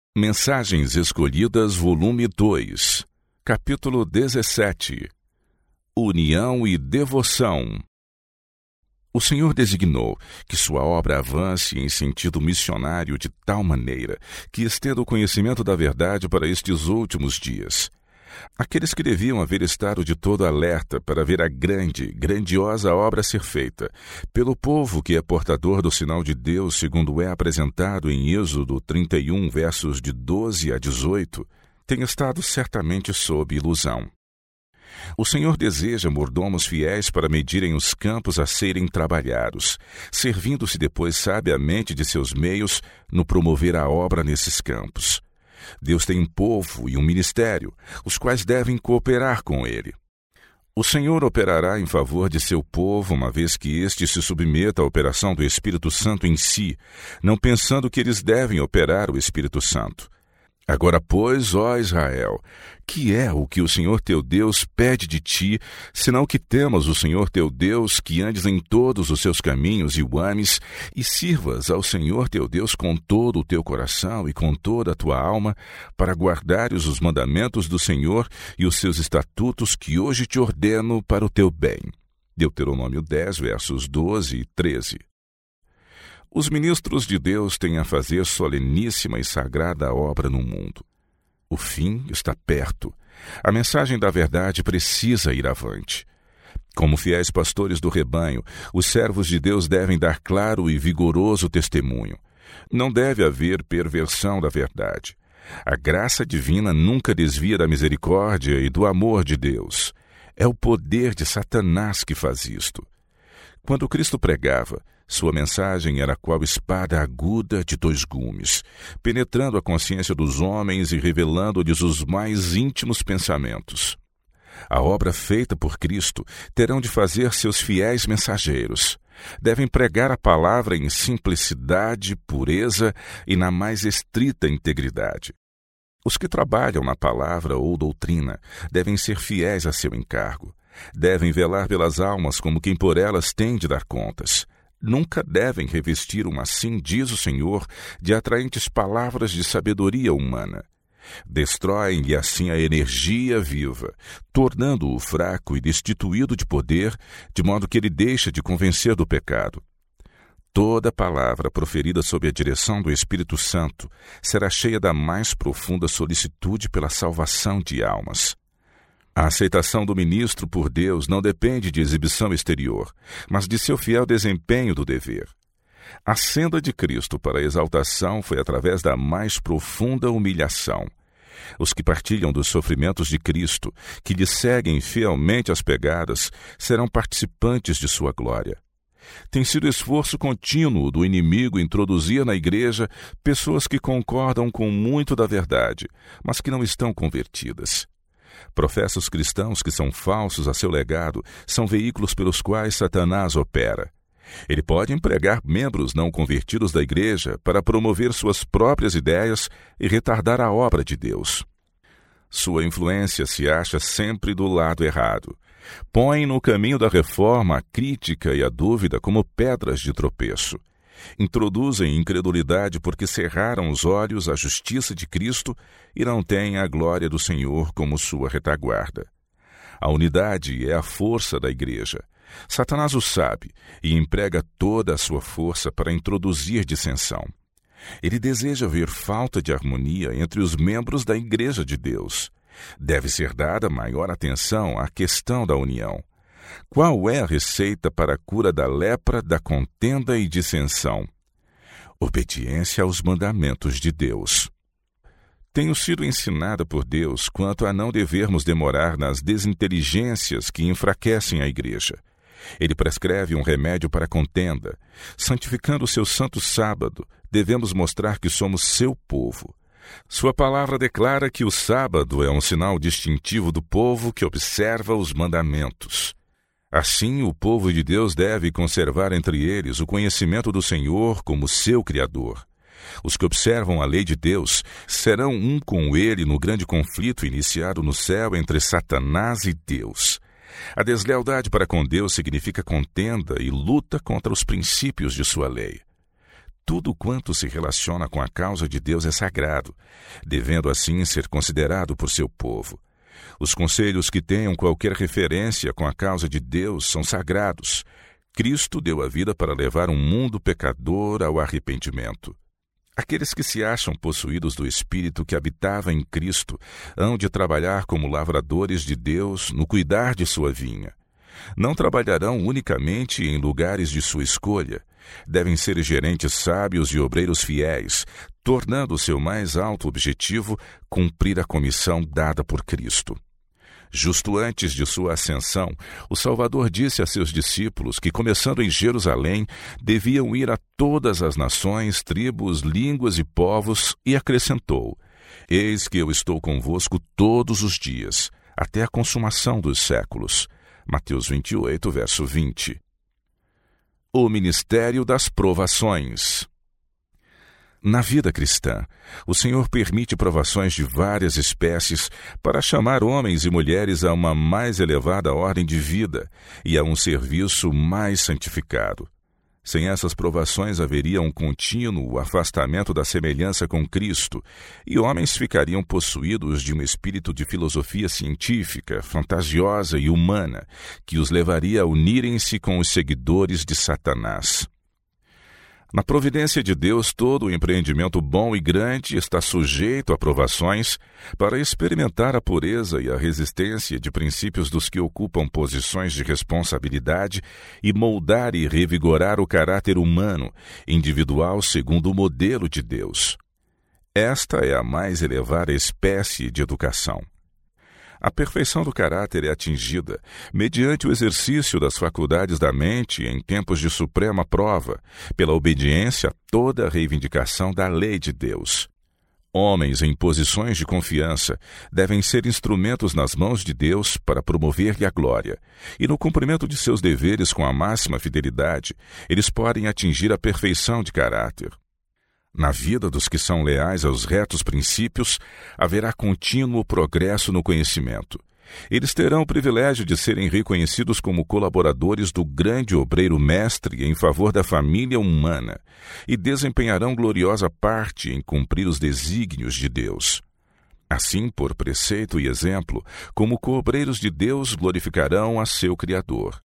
Mensagens Escolhidas, volume 2, capítulo 17. União e devoção. O Senhor designou que sua obra avance em sentido missionário de tal maneira que estenda o conhecimento da verdade para estes últimos dias. Aqueles que deviam haver estado de todo alerta para ver a grandiosa obra ser feita pelo povo que é portador do sinal de Deus, segundo é apresentado em Êxodo 31, versos de 12 a 18, têm estado certamente sob ilusão. O Senhor deseja mordomos fiéis para medirem os campos a serem trabalhados, servindo-se depois sabiamente de seus meios no promover a obra nesses campos. Deus tem um povo e um ministério, os quais devem cooperar com ele. O Senhor operará em favor de seu povo, uma vez que este se submeta à operação do Espírito Santo em si, não pensando que eles devem operar o Espírito Santo. Agora, pois, ó Israel, que é o que o Senhor teu Deus pede de ti, senão que temas o Senhor teu Deus, que andes em todos os seus caminhos e o ames, e sirvas ao Senhor teu Deus com todo o teu coração e com toda a tua alma, para guardares os mandamentos do Senhor e os seus estatutos que hoje te ordeno para o teu bem. Deuteronômio 10, versos 12 e 13. Os ministros de Deus têm a fazer soleníssima e sagrada obra no mundo. O fim está perto. A mensagem da verdade precisa ir avante. Como fiéis pastores do rebanho, os servos de Deus devem dar claro e vigoroso testemunho. Não deve haver perversão da verdade. A graça divina nunca desvia da misericórdia e do amor de Deus. É o poder de Satanás que faz isto. Quando Cristo pregava, sua mensagem era qual espada aguda de 2 gumes, penetrando a consciência dos homens e revelando-lhes os mais íntimos pensamentos. A obra feita por Cristo terão de fazer seus fiéis mensageiros. Devem pregar a palavra em simplicidade, pureza e na mais estrita integridade. Os que trabalham na palavra ou doutrina devem ser fiéis a seu encargo. Devem velar pelas almas como quem por elas tem de dar contas. Nunca devem revestir um assim diz o Senhor de atraentes palavras de sabedoria humana. Destroem-lhe assim a energia viva, tornando-o fraco e destituído de poder, de modo que ele deixa de convencer do pecado. Toda palavra proferida sob a direção do Espírito Santo será cheia da mais profunda solicitude pela salvação de almas. A aceitação do ministro por Deus não depende de exibição exterior, mas de seu fiel desempenho do dever. A senda de Cristo para a exaltação foi através da mais profunda humilhação. Os que partilham dos sofrimentos de Cristo, que lhe seguem fielmente as pegadas, serão participantes de sua glória. Tem sido esforço contínuo do inimigo introduzir na igreja pessoas que concordam com muito da verdade, mas que não estão convertidas. Professos cristãos que são falsos a seu legado são veículos pelos quais Satanás opera. Ele pode empregar membros não convertidos da igreja para promover suas próprias ideias e retardar a obra de Deus. Sua influência se acha sempre do lado errado. Põe no caminho da reforma a crítica e a dúvida como pedras de tropeço. Introduzem incredulidade porque cerraram os olhos à justiça de Cristo e não têm a glória do Senhor como sua retaguarda. A unidade é a força da igreja. Satanás o sabe e emprega toda a sua força para introduzir dissensão. Ele deseja ver falta de harmonia entre os membros da igreja de Deus. Deve ser dada maior atenção à questão da união. Qual é a receita para a cura da lepra, da contenda e dissensão? Obediência aos mandamentos de Deus. Tenho sido ensinada por Deus quanto a não devermos demorar nas desinteligências que enfraquecem a igreja. Ele prescreve um remédio para a contenda. Santificando o seu santo sábado, devemos mostrar que somos seu povo. Sua palavra declara que o sábado é um sinal distintivo do povo que observa os mandamentos. Assim, o povo de Deus deve conservar entre eles o conhecimento do Senhor como seu Criador. Os que observam a lei de Deus serão um com ele no grande conflito iniciado no céu entre Satanás e Deus. A deslealdade para com Deus significa contenda e luta contra os princípios de sua lei. Tudo quanto se relaciona com a causa de Deus é sagrado, devendo assim ser considerado por seu povo. Os conselhos que tenham qualquer referência com a causa de Deus são sagrados. Cristo deu a vida para levar um mundo pecador ao arrependimento. Aqueles que se acham possuídos do Espírito que habitava em Cristo hão de trabalhar como lavradores de Deus no cuidar de sua vinha. Não trabalharão unicamente em lugares de sua escolha. Devem ser gerentes sábios e obreiros fiéis, tornando seu mais alto objetivo cumprir a comissão dada por Cristo. Justo antes de sua ascensão, o Salvador disse a seus discípulos que, começando em Jerusalém, deviam ir a todas as nações, tribos, línguas e povos, e acrescentou: Eis que eu estou convosco todos os dias, até a consumação dos séculos. Mateus 28, verso 20. O ministério das provações. Na vida cristã, o Senhor permite provações de várias espécies para chamar homens e mulheres a uma mais elevada ordem de vida e a um serviço mais santificado. Sem essas provações haveria um contínuo afastamento da semelhança com Cristo, e homens ficariam possuídos de um espírito de filosofia científica, fantasiosa e humana, que os levaria a unirem-se com os seguidores de Satanás. Na providência de Deus, todo o empreendimento bom e grande está sujeito a provações para experimentar a pureza e a resistência de princípios dos que ocupam posições de responsabilidade e moldar e revigorar o caráter humano, individual segundo o modelo de Deus. Esta é a mais elevada espécie de educação. A perfeição do caráter é atingida mediante o exercício das faculdades da mente em tempos de suprema prova, pela obediência a toda a reivindicação da lei de Deus. Homens em posições de confiança devem ser instrumentos nas mãos de Deus para promover-lhe a glória, e no cumprimento de seus deveres com a máxima fidelidade, eles podem atingir a perfeição de caráter. Na vida dos que são leais aos retos princípios, haverá contínuo progresso no conhecimento. Eles terão o privilégio de serem reconhecidos como colaboradores do grande obreiro mestre em favor da família humana e desempenharão gloriosa parte em cumprir os desígnios de Deus. Assim, por preceito e exemplo, como co-obreiros de Deus, glorificarão a seu Criador.